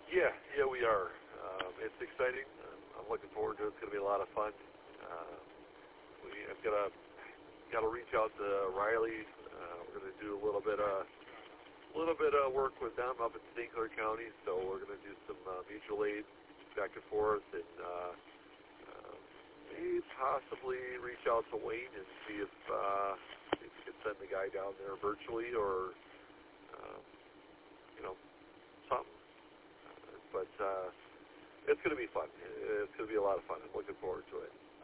Yeah, we are. It's exciting. I'm looking forward to it. It's going to be a lot of fun. I've got to reach out to Riley. We're going to do a little bit of work with them up in St. Clair County. So we're going to do some mutual aid back and forth, and maybe possibly reach out to Wayne and see if we could send the guy down there virtually or something. But it's going to be fun. It's going to be a lot of fun. I'm looking forward to it.